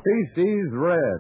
Hoppy Sees Red.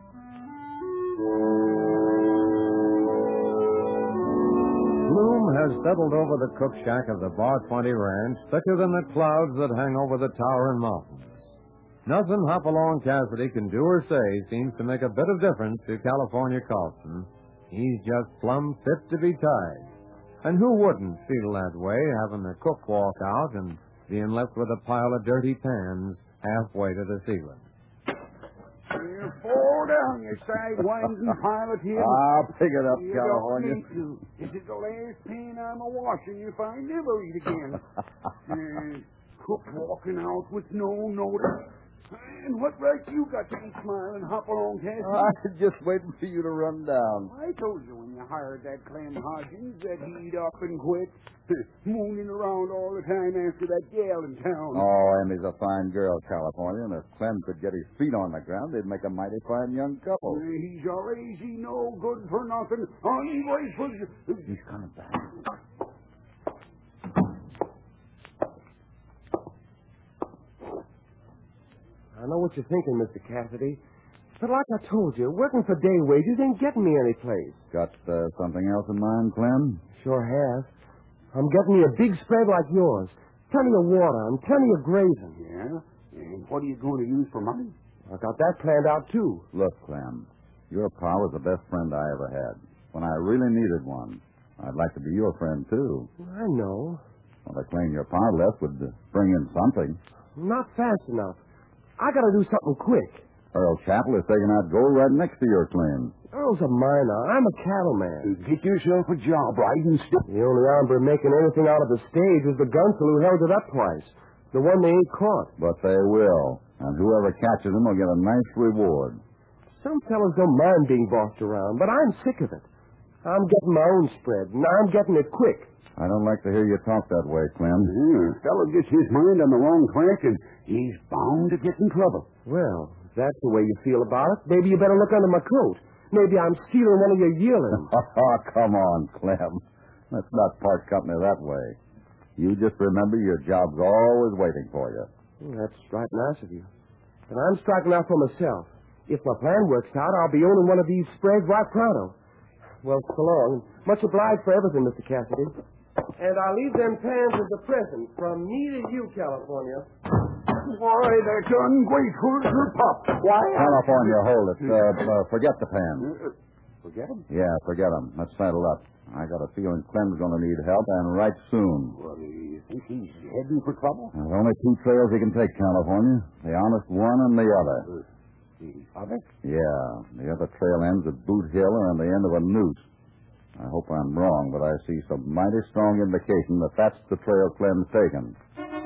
Gloom has settled over the cook shack of the Bar 20 Ranch, thicker than the clouds that hang over the towering mountains. Nothing Hopalong Cassidy can do or say seems to make a bit of difference to California Carlson. He's just plumb fit to be tied. And who wouldn't feel that way, having the cook walk out and being left with a pile of dirty pans halfway to the ceiling? You fall down, you sidewinding pilot here. Pick it up, California. This is the last pan I'm a-washing if I never eat again. Cook walking out with no notice. And what right you got to be smiling, Hopalong Cassidy? I was just waiting for you to run down. I told you when you hired that Clem Hodgins that he'd up and quit. Mooning around all the time after that gal in town. Oh, Emmy's a fine girl, California, and if Clem could get his feet on the ground, they'd make a mighty fine young couple. He's a lazy, no good for nothing, ungrateful. He's coming back. I know what you're thinking, Mr. Cassidy. But like I told you, working for day wages ain't getting me any place. Got something else in mind, Clem? Sure have. I'm getting me a big spread like yours. Plenty of water and plenty of grazing. Yeah? And what are you going to use for money? I got that planned out, too. Look, Clem, your pa was the best friend I ever had. When I really needed one, I'd like to be your friend, too. I know. Well, the claim your pa left would bring in something. Not fast enough. I got to do something quick. Earl Chappell is taking out gold right next to your claim. Earl's a miner. I'm a cattleman. Get yourself a job right and The only hombre making anything out of the stage is the gunsel who held it up twice. The one they ain't caught. But they will. And whoever catches them will get a nice reward. Some fellas don't mind being bossed around, but I'm sick of it. I'm getting my own spread, and I'm getting it quick. I don't like to hear you talk that way, Clem. A fellow gets his mind on the wrong track, and he's bound to get in trouble. Well, if that's the way you feel about it, maybe you better look under my coat. Maybe I'm stealing one of your yearlings. Oh, come on, Clem. Let's not part company that way. You just remember your job's always waiting for you. That's right nice of you. But I'm striking out for myself. If my plan works out, I'll be owning one of these spreads right pronto. Well, so long. Much obliged for everything, Mr. Cassidy. And I'll leave them pans as a present from me to you, California. Why, that's ungrateful as your pop. Why? California, hold it. Forget the pan. Forget him? Yeah, forget him. Let's settle up. I got a feeling Clem's going to need help, and right soon. Well, you think he's heading for trouble? There's only two trails he can take, California. The honest one and the other. The other? Yeah. The other trail ends at Boot Hill or on the end of a noose. I hope I'm wrong, but I see some mighty strong indication that that's the trail Clem's taken.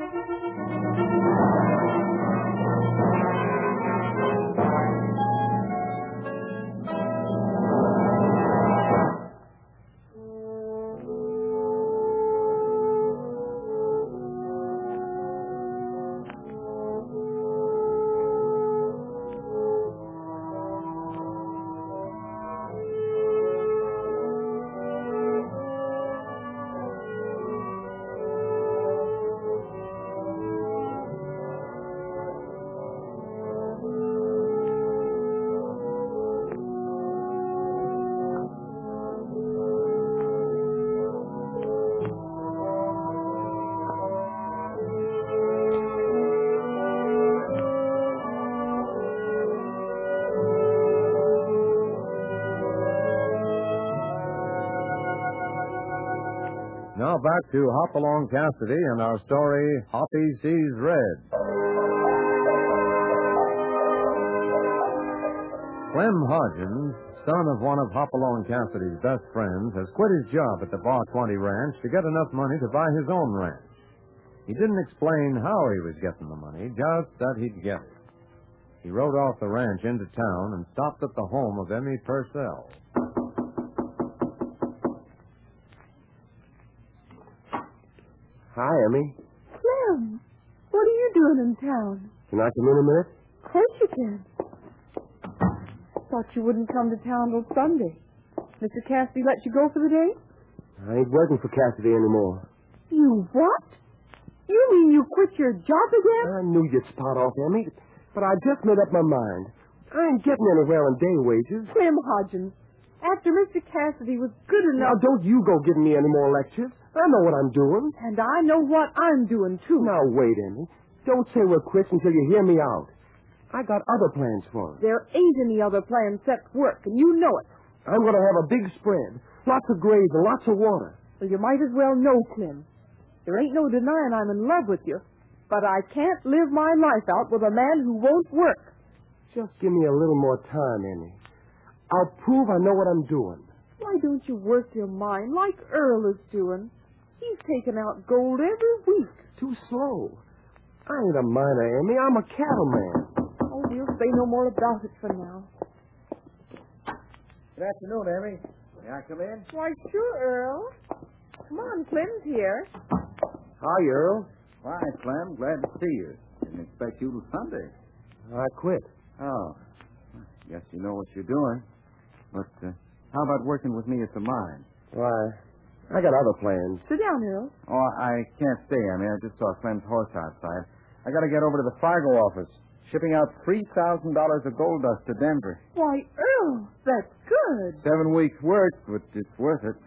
Now back to Hopalong Cassidy and our story, Hoppy Sees Red. Clem Hodgins, son of one of Hopalong Cassidy's best friends, has quit his job at the Bar 20 Ranch to get enough money to buy his own ranch. He didn't explain how he was getting the money, just that he'd get it. He rode off the ranch into town and stopped at the home of Emmy Purcell. Hi, Emmy. Clem, what are you doing in town? Can I come in a minute? Of course you can. Thought you wouldn't come to town till Sunday. Mr. Cassidy let you go for the day? I ain't working for Cassidy anymore. You what? You mean you quit your job again? I knew you'd spot off, Emmy. If but I just made up my mind. I ain't getting anywhere on day wages. Clem Hodgins, after Mr. Cassidy was good Now, enough... don't you go giving me any more lectures. I know what I'm doing. And I know what I'm doing, too. Now, wait, Emmy. Don't say we're quits until you hear me out. I got other plans for us. There ain't any other plan except work, and you know it. I'm going to have a big spread. Lots of graves and lots of water. Well, you might as well know, Clem. There ain't no denying I'm in love with you, but I can't live my life out with a man who won't work. Just give me a little more time, Emmy. I'll prove I know what I'm doing. Why don't you work your mind like Earl is doing? He's taking out gold every week. Too slow. I ain't a miner, Emmy. I'm a cattleman. Oh, we'll say no more about it for now. Good afternoon, Emmy. May I come in? Why, sure, Earl. Come on, Clem's here. Hi, Earl. Why, Clem, glad to see you. Didn't expect you till Sunday. I quit. Oh. Guess you know what you're doing. But how about working with me at the mine? Why, I got other plans. Sit down, Earl. Oh, I can't stay, Emmy. I just saw Clem's horse outside. I got to get over to the Fargo office, shipping out $3,000 of gold dust to Denver. Why, Earl, that's good. 7 weeks' work, but it's worth it.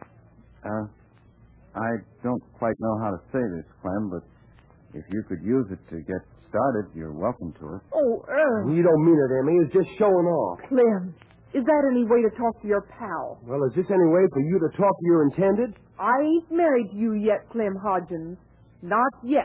I don't quite know how to say this, Clem, but if you could use it to get started, you're welcome to it. Oh, Earl. You don't mean it, Emmy. It's just showing off. Clem, is that any way to talk to your pal? Well, is this any way for you to talk to your intended? I ain't married to you yet, Clem Hodgins. Not yet.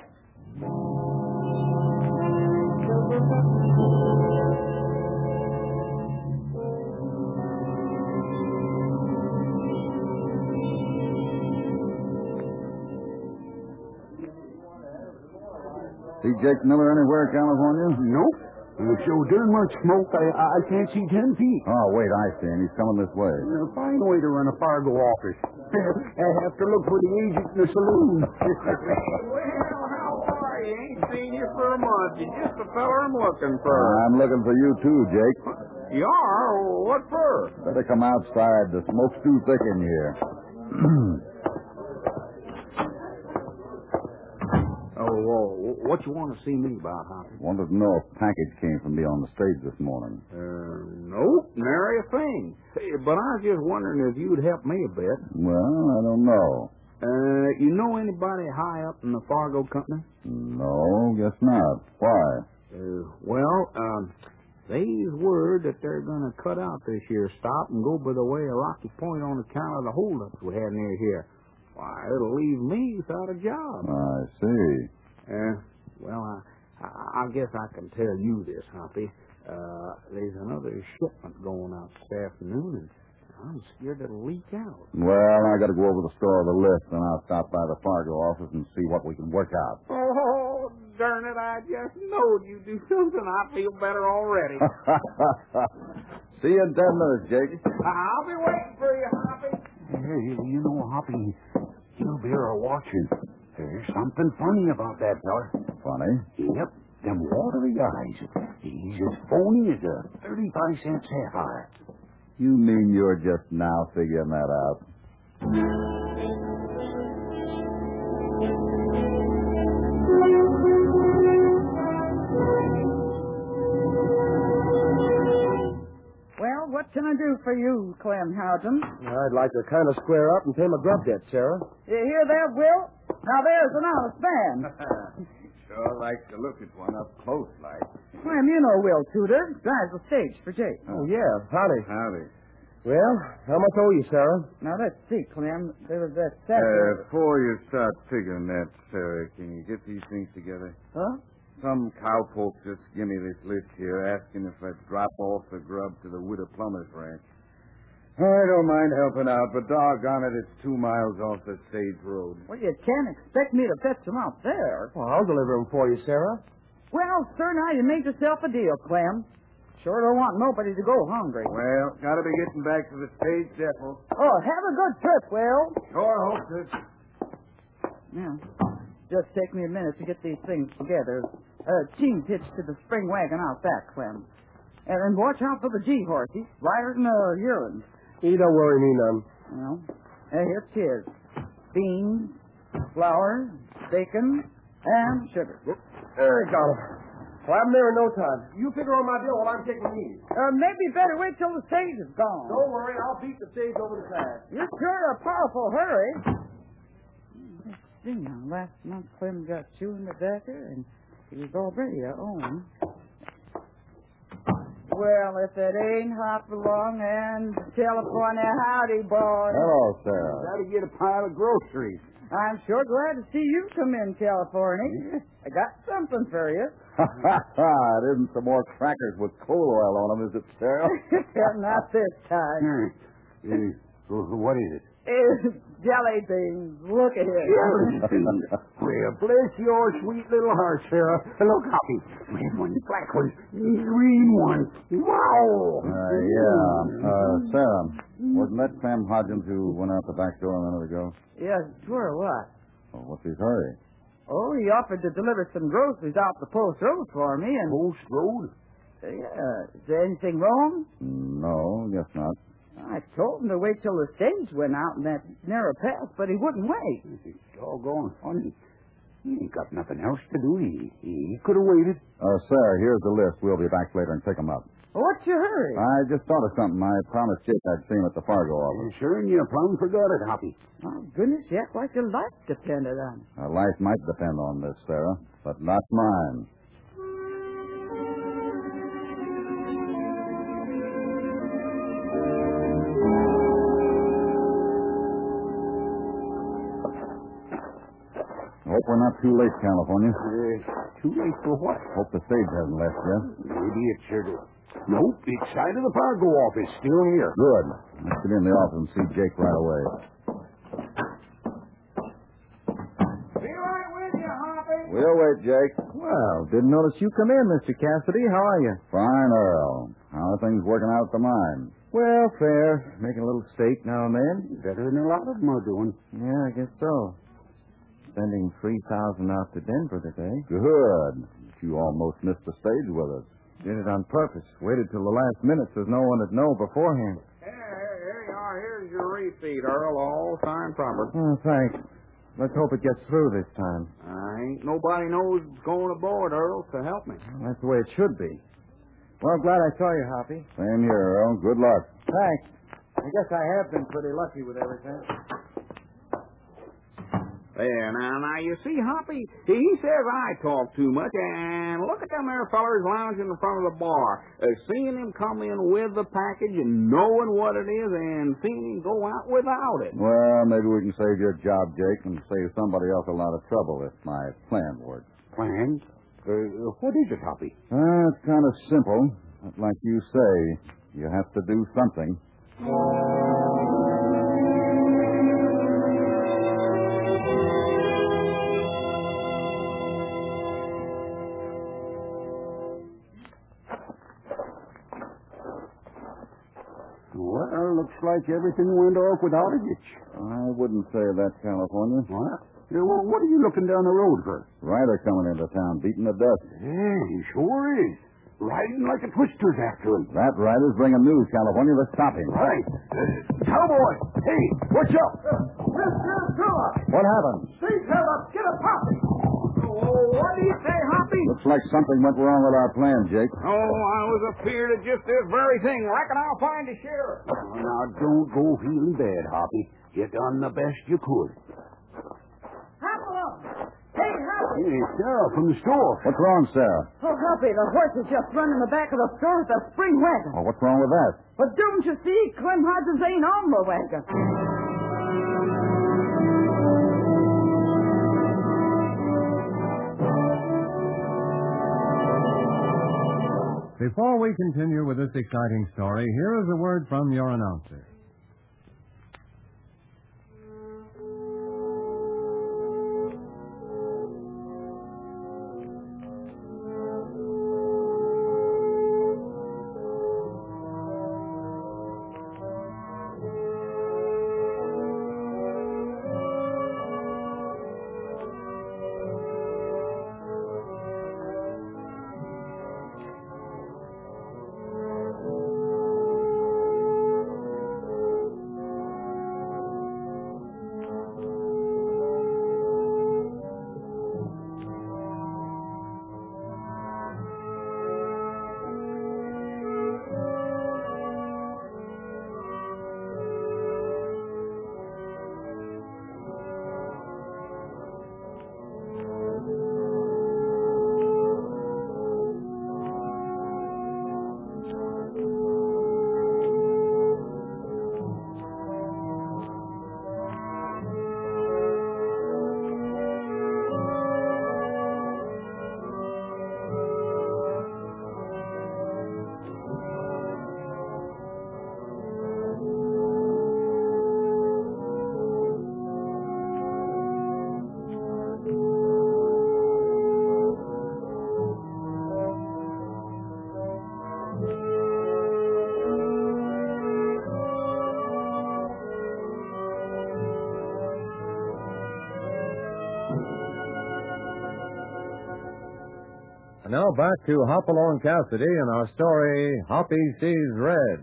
See Jake Miller anywhere in California? Nope. There's so darn much smoke, I can't see 10 feet. Oh, wait, I see him. He's coming this way. Fine way to run a Fargo office. I have to look for the agent in the saloon. Well, how are you? Ain't seen you for a month. You're just the feller I'm looking for. I'm looking for you, too, Jake. You are? What for? Better come outside. The smoke's too thick in here. What you want to see me about, Hoppy? Wanted to know if a package came from me on the stage this morning. Nope, nary a thing. But I was just wondering if you'd help me a bit. Well, I don't know. You know anybody high up in the Fargo company? No, guess not. Why? They's word that they're going to cut out this year's stop and go by the way of Rocky Point on account of the holdups we had near here. Why, it'll leave me without a job. I see. I guess I can tell you this, Hoppy. There's another shipment going out this afternoon, and I'm scared it'll leak out. Well, I got to go over the store of the list, and I'll stop by the Fargo office and see what we can work out. Oh, darn it, I just knowed you'd do something. I feel better already. See you in 10 minutes, Jake. I'll be waiting for you, Hoppy. Hey, you know, Hoppy, you'll be watching. There's something funny about that feller. Funny? Yep, them watery eyes. He's as phony as a 35-cent sapphire. You mean you're just now figuring that out? Well, what can I do for you, Clem Howden? I'd like to kind of square up and pay my grub debt, Sarah. You hear that, Will? Now there's an honest man. Sure like to look at one up close, like. Clem, you know Will Tudor. Drives the stage for Jake. Oh, yeah. Howdy. Howdy. Well, how much owe you, Sarah? Now, let's see, Clem. There was that second... Before you start figuring that, Sarah, can you get these things together? Huh? Some cowpoke just give me this list here, asking if I'd drop off the grub to the Widow Plummer's ranch. I don't mind helping out, but doggone it, it's 2 miles off the stage road. Well, you can't expect me to fetch them out there. Well, I'll deliver them for you, Sarah. Well, sir, now you made yourself a deal, Clem. Sure don't want nobody to go hungry. Well, gotta be getting back to the stage depot. Oh, have a good trip, Will. Sure hope to. Yeah. Just take me a minute to get these things together. Team hitched to the spring wagon out back, Clem. And watch out for the G-horse. He's lighter than a urine. You don't worry me none. Well, here it is. Beans, flour, bacon, and sugar. There, got 'em. Well, I'm there in no time. You figure on my bill while I'm taking these. Maybe better wait till the stage is gone. Don't worry, I'll beat the stage over the side. You're sure in a powerful hurry. Let's see now. Last month, Clem got two in the Decker, and he was already a own. Well, if it ain't Hopalong and California, howdy, boy. Hello, Sarah. Gotta get a pile of groceries. I'm sure glad to see you come in, California. I got something for you. It isn't some more crackers with coal oil on them, is it, Sarah? Not this time. What is it? Jelly beans. Look at it. Well, bless your sweet little heart, Sarah. Look, Hoppy. Red one, black one, green one. Wow! Sarah, wasn't that Sam Hodgins who went out the back door a minute ago? Yes, sure, what? Oh, what's his hurry? Oh, he offered to deliver some groceries out the post road for me, and... Post road? Yeah. Is there anything wrong? No, guess not. I told him to wait till the stage went out in that narrow path, but he wouldn't wait. It's doggone funny. He ain't got nothing else to do. He could have waited. Sarah, here's the list. We'll be back later and pick them up. What's your hurry? I just thought of something. I promised Jake I'd see him at the Fargo office. Sure, and you plumb forgot it, Hoppy. My goodness, you act like your life depended on it. Our life might depend on this, Sarah, but not mine. Hope we're not too late, California. Too late for what? Hope the stage hasn't left yet. Maybe it sure did. Nope, it's side of the Fargo office, still here. Good. Let's get in the office and see Jake right away. Be right with you, Hoppy. We'll wait, Jake. Well, didn't notice you come in, Mr. Cassidy. How are you? Fine, Earl. How are things working out at the mine? Well, fair. Making a little stake now and then. Better than a lot of them are doing. Yeah, I guess so. Sending 3,000 out to Denver today. Good. You almost missed the stage with us. Did it on purpose. Waited till the last minute so no one would know beforehand. Here you are. Here's your receipt, Earl. All signed proper. Oh, thanks. Let's hope it gets through this time. Ain't nobody knows it's going aboard, Earl, so help me. Well, that's the way it should be. Well, glad I saw you, Hoppy. Same here, Earl. Good luck. Thanks. I guess I have been pretty lucky with everything. There, now, you see, Hoppy, he says I talk too much, and look at them there fellers lounging in front of the bar. Seeing him come in with the package and knowing what it is and seeing him go out without it. Well, maybe we can save your job, Jake, and save somebody else a lot of trouble if my plan works. Plan? What is it, Hoppy? It's kind of simple. But like you say, you have to do something. Well, looks like everything went off without a hitch. I wouldn't say that, California. What? Well, what are you looking down the road for? Rider coming into town, beating the dust. Yeah, he sure is. Riding like a twister's after him. That rider's bringing news, California. Let's stop him. Right. Cowboy! Hey, watch out! Mr. Phillips! What happened? Steve Phillips, get a poppy! Oh, what do you say, Hoppy? Looks like something went wrong with our plan, Jake. Oh, I was afeard of just this very thing. Reckon I'll find the sheriff. Oh, now, don't go feeling bad, Hoppy. You done the best you could. Hop along. Hey, Hoppy. Hey, Sarah from the store. What's wrong, Sarah? Oh, Hoppy, the horse has just run in the back of the store with a spring wagon. Oh, what's wrong with that? But don't you see, Clem Hodges ain't on the wagon. Before we continue with this exciting story, here is a word from your announcer. Now back to Hopalong Cassidy and our story, Hoppy Sees Red.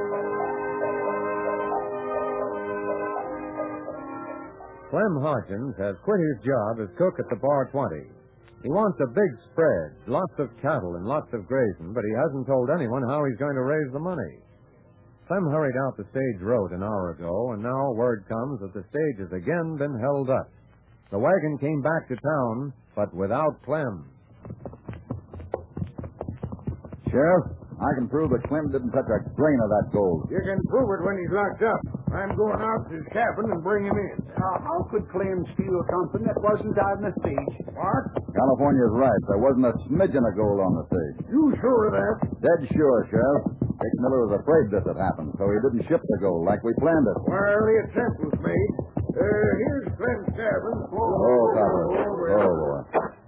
Clem Hodgins has quit his job as cook at the Bar 20. He wants a big spread, lots of cattle and lots of grazing, but he hasn't told anyone how he's going to raise the money. Clem hurried out the stage road an hour ago, and now word comes that the stage has again been held up. The wagon came back to town, but without Clem. Sheriff, I can prove that Clem didn't touch a grain of that gold. You can prove it when he's locked up. I'm going out to his cabin and bring him in. How could Clem steal something that wasn't out in the stage? What? California's right. There wasn't a smidgen of gold on the stage. You sure of that? Dead sure, Sheriff. Dick Miller was afraid this had happened, so he didn't ship the gold like we planned it. Well, the attempt was made. Here's Clem's cabin. Oh, Copper. Oh, boy.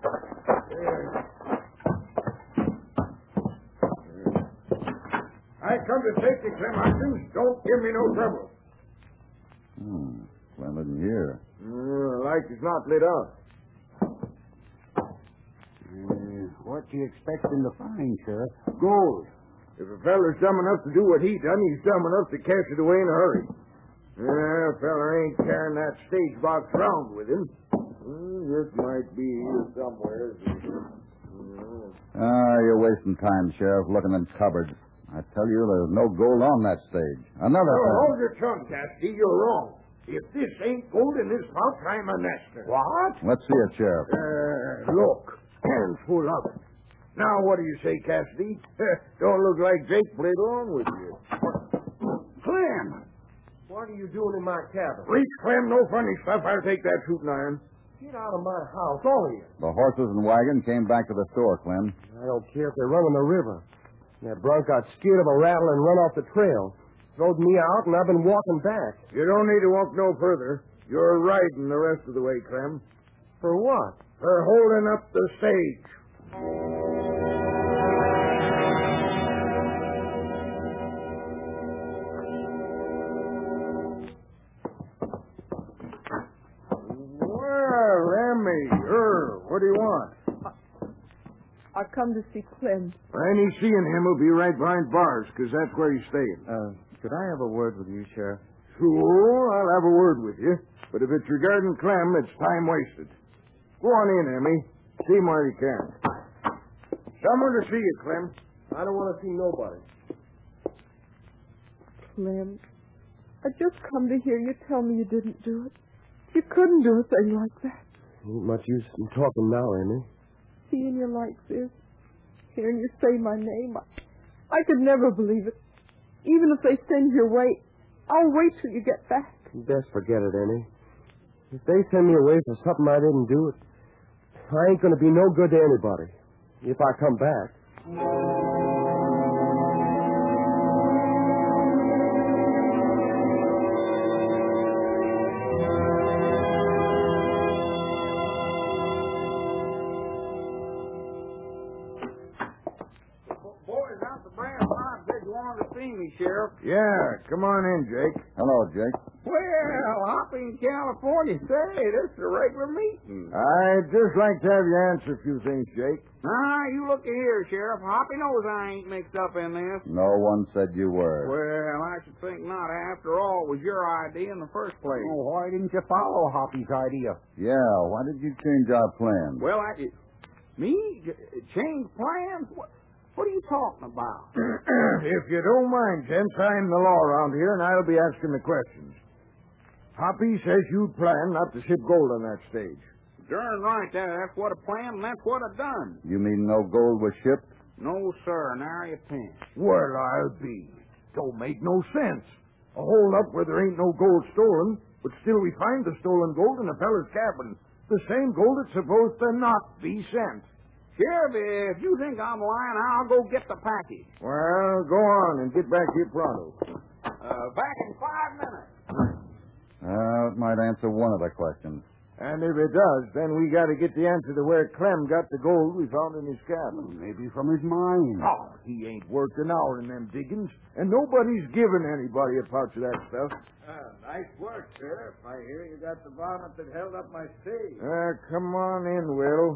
I come to take you, Clem Hodgins. Don't give me no trouble. Clem isn't here. Light is not lit up. What do you expecting to find, Sheriff? Gold. If a feller's dumb enough to do what he done, he's dumb enough to cash it away in a hurry. A feller ain't carrying that stage box around with him. This might be here somewhere. You're wasting time, Sheriff, looking in cupboards. I tell you, there's no gold on that stage. Another thing. Hold your tongue, Cassidy. You're wrong. If this ain't gold in this pouch, I'm a nester. What? Let's see it, Sheriff. Look. Hands full of it. Now, what do you say, Cassidy? Don't look like Jake played along with you. Clem! What are you doing in my cabin? Reach, Clem. No funny stuff. I'll take that shooting iron. Get out of my house, all of you. The horses and wagon came back to the store, Clem. I don't care if they're running the river. That bronc got scared of a rattle and run off the trail. Throwed me out, and I've been walking back. You don't need to walk no further. You're riding the rest of the way, Clem. For what? For holding up the stage. Well, Emmy, what do you want? I come to see Clem. Any seeing him will be right behind bars, 'cause that's where he's staying. Could I have a word with you, Sheriff? Sure, I'll have a word with you. But if it's regarding Clem, it's time wasted. Go on in, Emmy. See him while you can. Someone to see you, Clem. I don't want to see nobody. Clem, I just come to hear you tell me you didn't do it. You couldn't do a thing like that. Ain't much use in talking now, Emmy. Seeing you like this, hearing you say my name, I could never believe it. Even if they send you away, I'll wait till you get back. You best forget it, Emmy. If they send me away for something I didn't do, I ain't going to be no good to anybody. If I come back. Boys out the brass box said you wanted to see me, Sheriff. Yeah, come on in, Jake. Hello, Jake. Well, Hoppy in California, say, this is a regular meeting. I'd just like to have you answer a few things, Jake. You look here, Sheriff. Hoppy knows I ain't mixed up in this. No one said you were. Well, I should think not. After all, it was your idea in the first place. Oh, why didn't you follow Hoppy's idea? Yeah, why did you change our plans? Well, me? Change plans? What are you talking about? If you don't mind, gents, I'm the law around here, and I'll be asking the questions. Hoppy says you'd plan not to ship gold on that stage. Darn right. That's what I planned, and that's what I done. You mean no gold was shipped? No, sir. Now you pinch. Well, I'll be. Don't make no sense. A hold up where there ain't no gold stolen, but still we find the stolen gold in a feller's cabin. The same gold that's supposed to not be sent. Sheriff, if you think I'm lying, I'll go get the package. Well, go on and get back here pronto. Back in 5 minutes. It might answer one of the questions. And if it does, then we got to get the answer to where Clem got the gold we found in his cabin. Maybe from his mine. Oh, he ain't worked an hour in them diggings, and nobody's given anybody a pouch of that stuff. Nice work, Sheriff. I hear you got the varmint that held up my stage. Come on in, Will.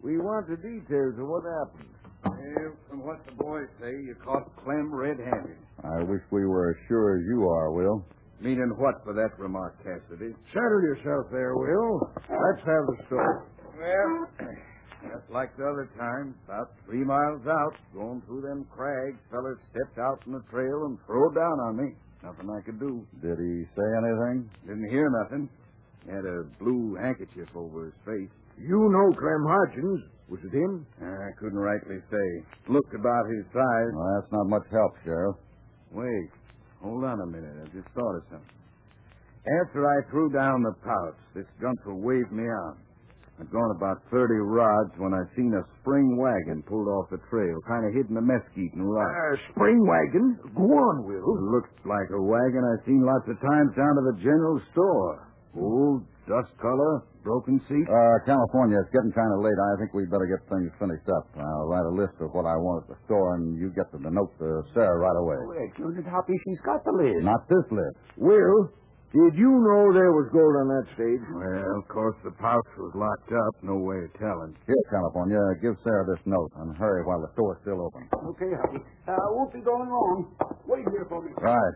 We want the details of what happened. Well, from what the boys say, you caught Clem red-handed. I wish we were as sure as you are, Will. Meaning what for that remark, Cassidy? Settle yourself there, Will. Let's have the story. Well, just like the other time, about 3 miles out, going through them crags, fellas stepped out from the trail and throwed down on me. Nothing I could do. Did he say anything? Didn't hear nothing. He had a blue handkerchief over his face. You know Clem Hodgins. Was it him? I couldn't rightly say. Looked about his size. Well, that's not much help, Sheriff. Wait. Hold on a minute. I just thought of something. After I threw down the pouch, this gunter waved me on. I'd gone about 30 rods when I seen a spring wagon pulled off the trail, kind of hidden the mesquite and rock. Spring wagon? Go on, Will. It looked like a wagon I've seen lots of times down to the general store. Old, dust color, broken seat. California, it's getting kind of late. I think we'd better get things finished up. I'll write a list of what I want at the store, and you get the note to Sarah right away. Turn it, Hoppy. She's got the list. Not this list. Will, did you know there was gold on that stage? Well, of course, the pouch was locked up. No way of telling. Here, California, give Sarah this note, and hurry while the store's still open. Okay, Hoppy. Won't be going long. Wait here for me. Right.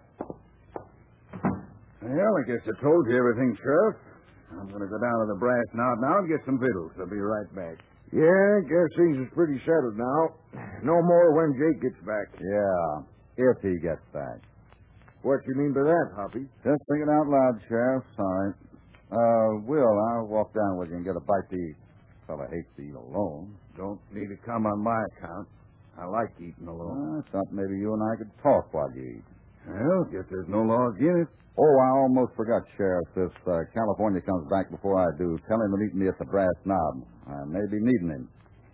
Well, I guess I told you everything, Sheriff. I'm going to go down to the Brass Knob now and get some victuals. I'll be right back. Yeah, guess things is pretty settled now. No more when Jake gets back. Yeah, if he gets back. What you mean by that, Hoppy? Just thinking out loud, Sheriff. Sorry. Will, I'll walk down with you and get a bite to eat. Fella hates to eat alone. Don't need to come on my account. I like eating alone. I thought maybe you and I could talk while you eat. Well, guess there's no law against it. Oh, I almost forgot, Sheriff. If California comes back before I do, tell him to meet me at the Brass Knob. I may be needing him.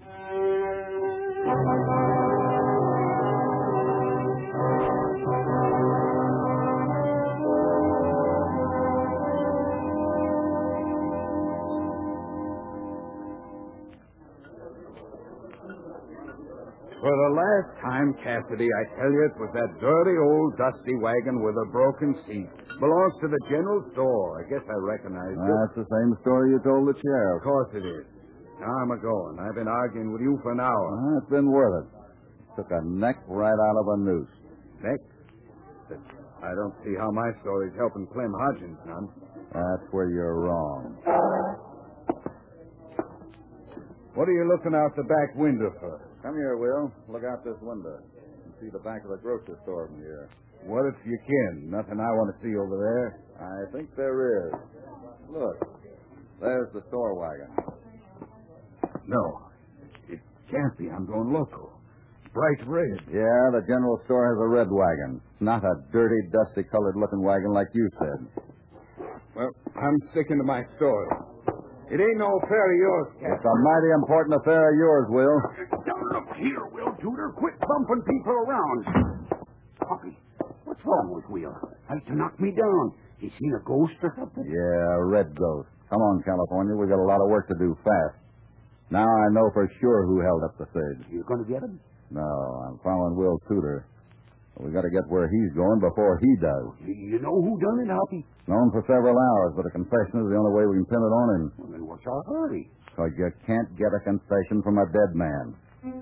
For the last time, Cassidy, I tell you, it was that dirty old dusty wagon with a broken seat. Belongs to the general store. I guess I recognize it. That's the same story you told the sheriff. Of course it is. Now I'm a-going. I've been arguing with you for an hour. It's been worth it. Took a neck right out of a noose. Neck? But I don't see how my story's helping Clem Hodgins none. That's where you're wrong. What are you looking out the back window for? Come here, Will. Look out this window. You see the back of the grocery store from here. What if you can? Nothing I want to see over there. I think there is. Look. There's the store wagon. No. It can't be. I'm going local. Bright red. Yeah, the general store has a red wagon. Not a dirty, dusty-colored-looking wagon like you said. Well, I'm sticking to my story. It ain't no affair of yours, Cap. It's a mighty important affair of yours, Will. Now, look here, Will Tudor. Quit bumping people around. Hoppy, what's wrong with Will? Like to knock me down. You seen a ghost or something? Yeah, a red ghost. Come on, California. We got a lot of work to do fast. Now I know for sure who held up the sage. You going to get him? No, I'm following Will Tudor. We got to get where he's going before he does. You know who done it, Hoppy? Known for several hours, but a confession is the only way we can pin it on him. Well, then what's our hurry? Because you can't get a confession from a dead man.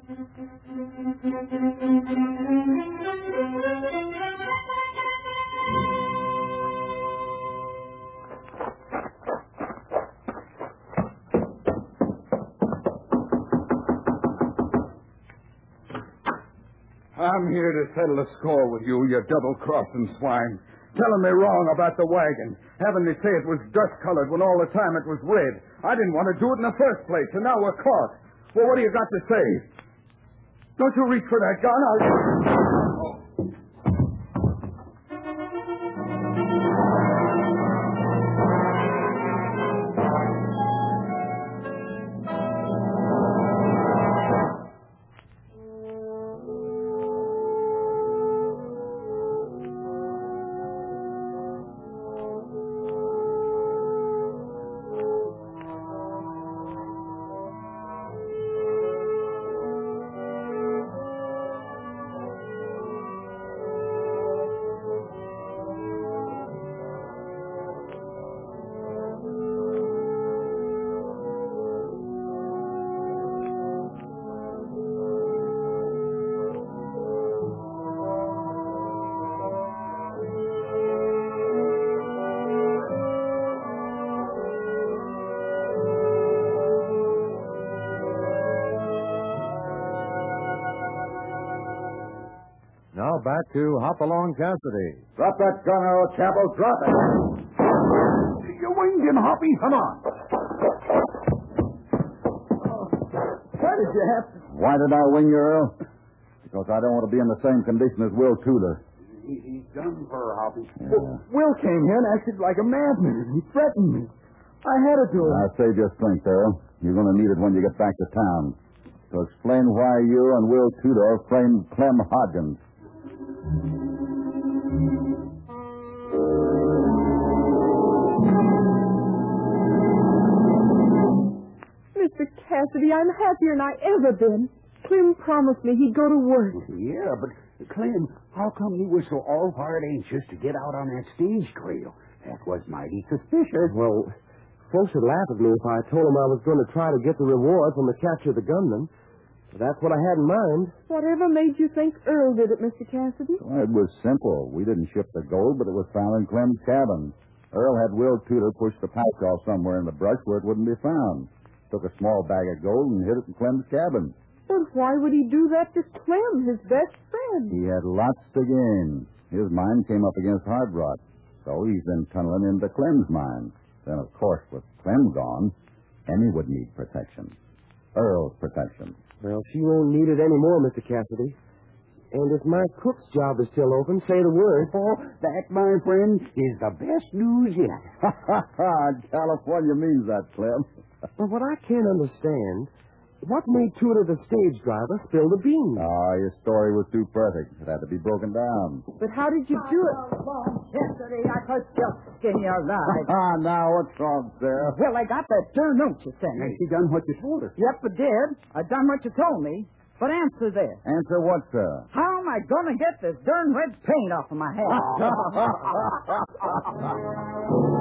I'm here to settle a score with you, you double-crossing swine. Telling me wrong about the wagon. Having me say it was dust-colored when all the time it was red. I didn't want to do it in the first place, and now we're caught. Well, what do you got to say? Don't you reach for that gun. Now back to Hopalong Cassidy. Drop that gun, Earl Chapel. Drop it. You winged him, Hoppy. Come on. Why did you have to... Why did I wing you, Earl? Because I don't want to be in the same condition as Will Tudor. He's done for, Hoppy. Yeah. Will came here and acted like a madman. He threatened me. I had to do it. Now, save your strength, Earl. You're going to need it when you get back to town. To explain why you and Will Tudor framed Clem Hodgins. Mr. Cassidy, I'm happier than I ever been. Clem promised me he'd go to work. Yeah, but, Clem, how come you were so all-fired anxious to get out on that stage trail? That was mighty suspicious. Well, folks would laugh at me if I told them I was going to try to get the reward from the capture of the gunman. That's what I had in mind. Whatever made you think Earl did it, Mr. Cassidy? Well, it was simple. We didn't ship the gold, but it was found in Clem's cabin. Earl had Will Tudor push the pouch off somewhere in the brush where it wouldn't be found. Took a small bag of gold and hid it in Clem's cabin. But why would he do that to Clem, his best friend? He had lots to gain. His mine came up against Hard Rock, so he's been tunneling into Clem's mine. Then, of course, with Clem gone, Emmy would need protection. Earl's protection. Well, she won't need it anymore, Mr. Cassidy. And if my cook's job is still open, say the word. Oh, that, my friend, is the best news yet. California means that, Clem. But what I can't understand, what made Tudor the stage driver spill the beans? Your story was too perfect. It had to be broken down. But how did you do it? Yesterday, I was just skinny alive. Now what's wrong, Sarah? Well, I got that darn note you sent And me. she done what you told her. Yep, I did. I done what you told me. But answer this. Answer what, Sarah? How am I going to get this darn red paint off of my head?